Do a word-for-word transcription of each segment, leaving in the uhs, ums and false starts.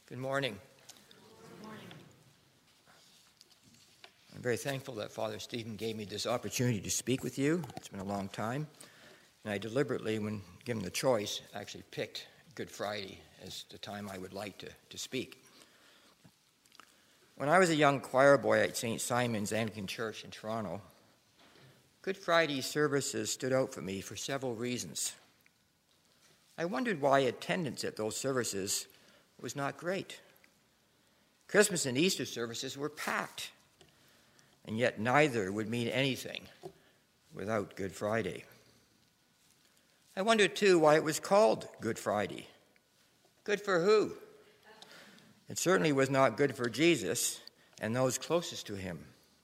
Good morning. Good morning. I'm very thankful that Father Stephen gave me this opportunity to speak with you. It's been a long time. And I deliberately, when given the choice, actually picked Good Friday as the time I would like to, to speak. When I was a young choir boy at Saint Simon's Anglican Church in Toronto, Good Friday services stood out for me for several reasons. I wondered why attendance at those services was not great. Christmas and Easter services were packed, and yet neither would mean anything without Good Friday. I wondered, too, why it was called Good Friday. Good for who? It certainly was not good for Jesus and those closest to him.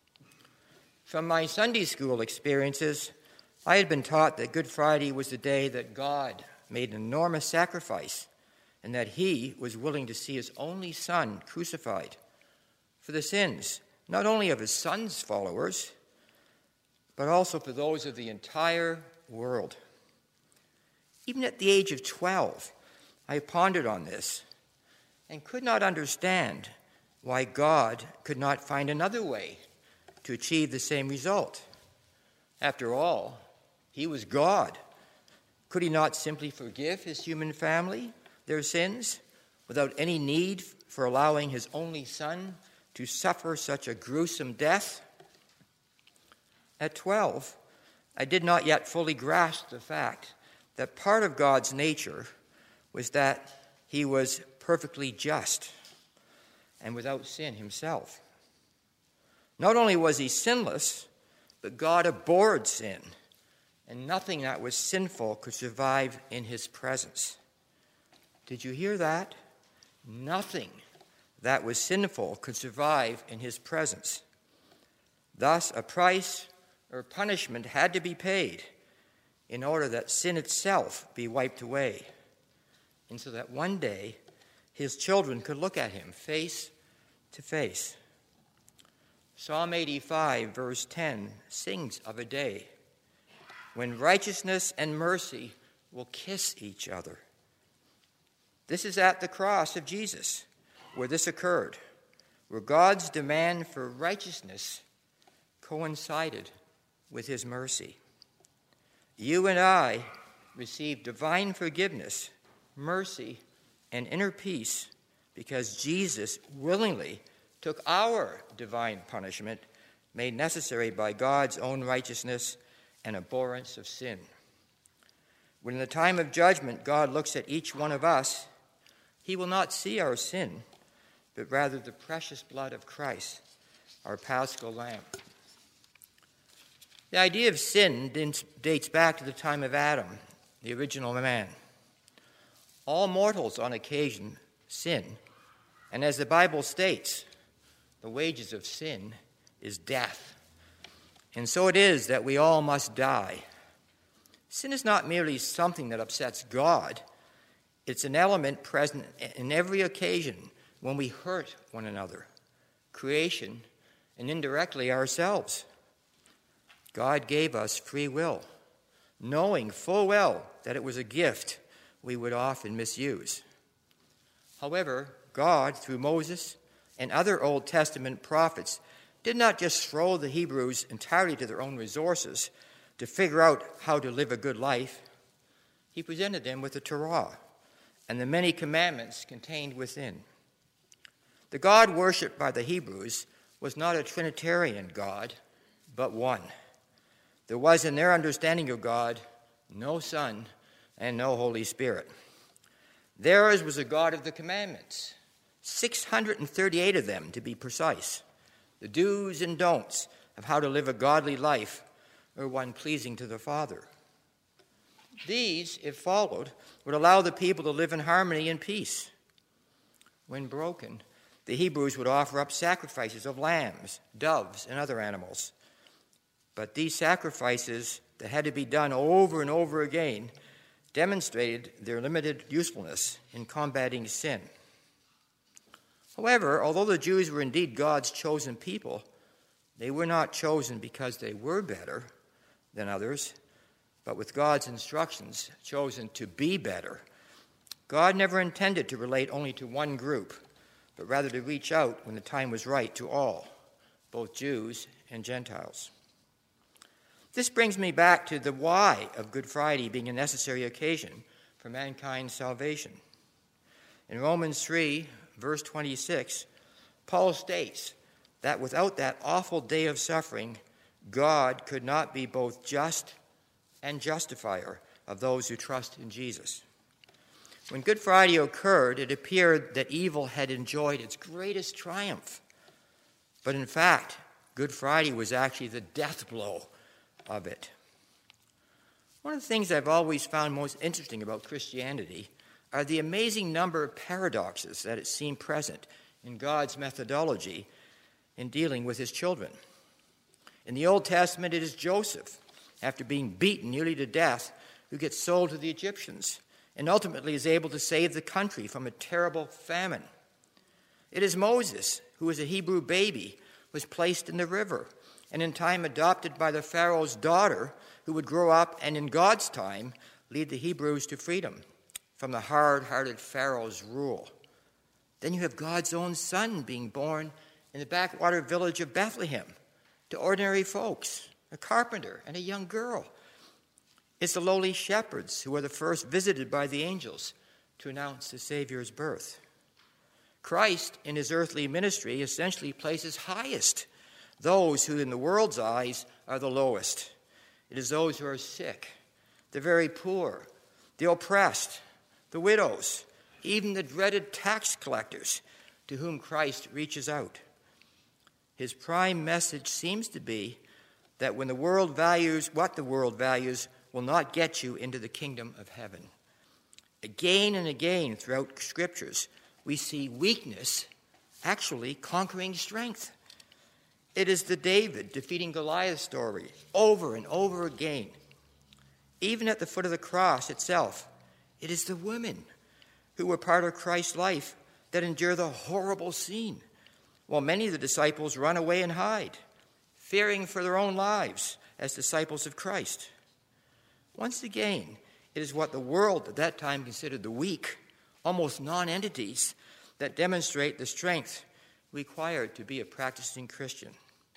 From my Sunday school experiences, I had been taught that Good Friday was the day that God made an enormous sacrifice and that he was willing to see his only son crucified for the sins, not only of his son's followers, but also for those of the entire world. Even at the age of twelve, I pondered on this and could not understand why God could not find another way to achieve the same result. After all, he was God. Could he not simply forgive his human family their sins without any need for allowing his only son to suffer such a gruesome death? At twelve, I did not yet fully grasp the fact that part of God's nature was that he was perfectly just and without sin himself. Not only was he sinless, but God abhorred sin, and nothing that was sinful could survive in his presence. Did you hear that? Nothing that was sinful could survive in his presence. Thus, a price or punishment had to be paid in order that sin itself be wiped away, and so that one day his children could look at him face to face. Psalm eighty-five, verse ten, sings of a day when righteousness and mercy will kiss each other. This is at the cross of Jesus where this occurred, where God's demand for righteousness coincided with his mercy. You and I receive divine forgiveness, mercy, and inner peace because Jesus willingly took our divine punishment made necessary by God's own righteousness and abhorrence of sin. When in the time of judgment God looks at each one of us, he will not see our sin, but rather the precious blood of Christ, our paschal lamb. The idea of sin dates back to the time of Adam, the original man. All mortals on occasion sin, and as the Bible states, the wages of sin is death. And so it is that we all must die. Sin is not merely something that upsets God. It's an element present in every occasion when we hurt one another, creation, and indirectly ourselves. God gave us free will, knowing full well that it was a gift we would often misuse. However, God, through Moses and other Old Testament prophets, did not just throw the Hebrews entirely to their own resources to figure out how to live a good life. He presented them with the Torah and the many commandments contained within. The God worshipped by the Hebrews was not a Trinitarian God, but one. There was, in their understanding of God, no Son and no Holy Spirit. Theirs was a God of the commandments, six hundred thirty-eight of them to be precise, the do's and don'ts of how to live a godly life or one pleasing to the Father. These, if followed, would allow the people to live in harmony and peace. When broken, the Hebrews would offer up sacrifices of lambs, doves, and other animals. But these sacrifices that had to be done over and over again demonstrated their limited usefulness in combating sin. However, although the Jews were indeed God's chosen people, they were not chosen because they were better than others, but with God's instructions, chosen to be better. God never intended to relate only to one group, but rather to reach out when the time was right to all, both Jews and Gentiles. This brings me back to the why of Good Friday being a necessary occasion for mankind's salvation. In Romans three, verse twenty-six, Paul states that without that awful day of suffering, God could not be both just and justifier of those who trust in Jesus. When Good Friday occurred, it appeared that evil had enjoyed its greatest triumph. But in fact, Good Friday was actually the death blow of it. One of the things I've always found most interesting about Christianity are the amazing number of paradoxes that it seems present in God's methodology in dealing with his children. In the Old Testament, it is Joseph, after being beaten nearly to death, who gets sold to the Egyptians and ultimately is able to save the country from a terrible famine. It is Moses, who as a Hebrew baby was placed in the river and in time adopted by the Pharaoh's daughter, who would grow up and in God's time lead the Hebrews to freedom from the hard-hearted Pharaoh's rule. Then you have God's own son being born in the backwater village of Bethlehem to ordinary folks, a carpenter and a young girl. It's the lowly shepherds who are the first visited by the angels to announce the Savior's birth. Christ, in his earthly ministry, essentially places highest those who in the world's eyes are the lowest. It is those who are sick, the very poor, the oppressed, the widows, even the dreaded tax collectors to whom Christ reaches out. His prime message seems to be that when the world values what the world values will not get you into the kingdom of heaven. Again and again throughout scriptures, we see weakness actually conquering strength. It is the David defeating Goliath story over and over again. Even at the foot of the cross itself, it is the women who were part of Christ's life that endure the horrible scene, while many of the disciples run away and hide, fearing for their own lives as disciples of Christ. Once again, it is what the world at that time considered the weak, almost non-entities, that demonstrate the strength required to be a practicing Christian.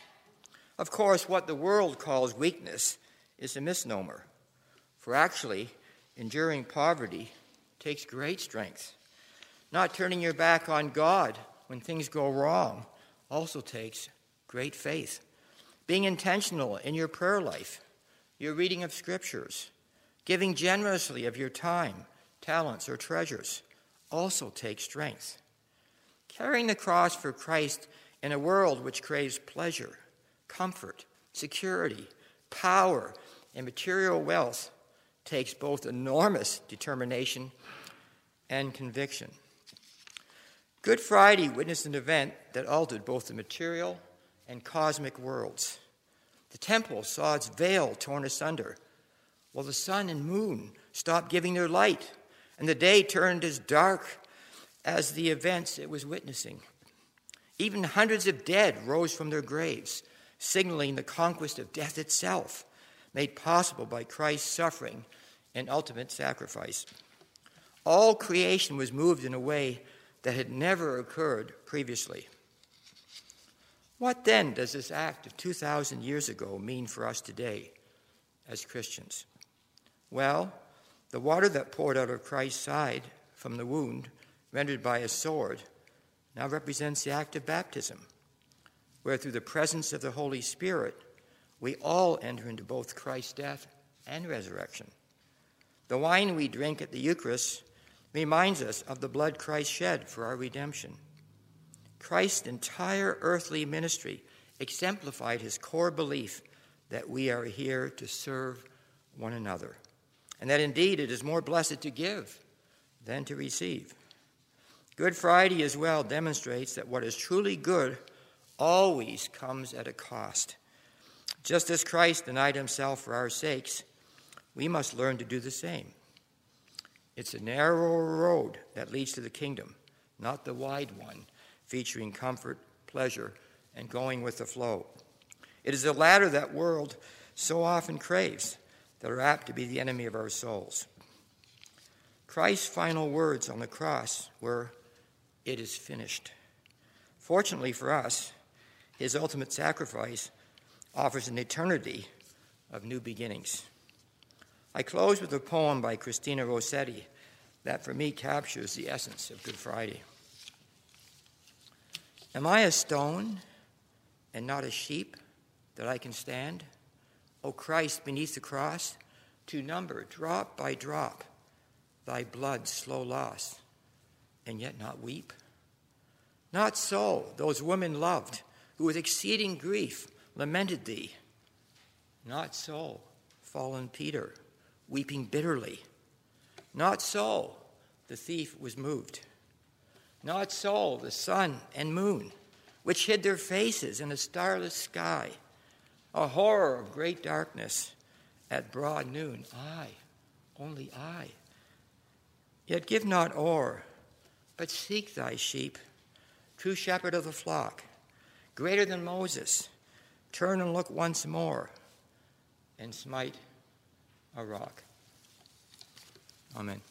Of course, what the world calls weakness is a misnomer, for actually, enduring poverty takes great strength. Not turning your back on God when things go wrong also takes great faith. Being intentional in your prayer life, your reading of scriptures, giving generously of your time, talents, or treasures also takes strength. Carrying the cross for Christ in a world which craves pleasure, comfort, security, power, and material wealth takes both enormous determination and conviction. Good Friday witnessed an event that altered both the material and cosmic worlds. The temple saw its veil torn asunder, while the sun and moon stopped giving their light, and the day turned as dark as the events it was witnessing. Even hundreds of dead rose from their graves, signaling the conquest of death itself, made possible by Christ's suffering and ultimate sacrifice. All creation was moved in a way that had never occurred previously. What then does this act of two thousand years ago mean for us today as Christians? Well, the water that poured out of Christ's side from the wound rendered by a sword now represents the act of baptism, where through the presence of the Holy Spirit, we all enter into both Christ's death and resurrection. The wine we drink at the Eucharist reminds us of the blood Christ shed for our redemption. Christ's entire earthly ministry exemplified his core belief that we are here to serve one another, and that indeed it is more blessed to give than to receive. Good Friday as well demonstrates that what is truly good always comes at a cost. Just as Christ denied himself for our sakes, we must learn to do the same. It's a narrow road that leads to the kingdom, not the wide one, featuring comfort, pleasure, and going with the flow. It is the latter that world so often craves that are apt to be the enemy of our souls. Christ's final words on the cross were, "It is finished." Fortunately for us, his ultimate sacrifice offers an eternity of new beginnings. I close with a poem by Christina Rossetti that for me captures the essence of Good Friday. Am I a stone and not a sheep that I can stand? O Christ, beneath the cross, to number drop by drop thy blood's slow loss, and yet not weep? Not so those women loved, who with exceeding grief lamented thee. Not so fallen Peter, weeping bitterly. Not so the thief was moved. Not so the sun and moon, which hid their faces in a starless sky, a horror of great darkness at broad noon. I, only I. Yet give not o'er, but seek thy sheep, true shepherd of the flock, greater than Moses. Turn and look once more, and smite a rock. Amen.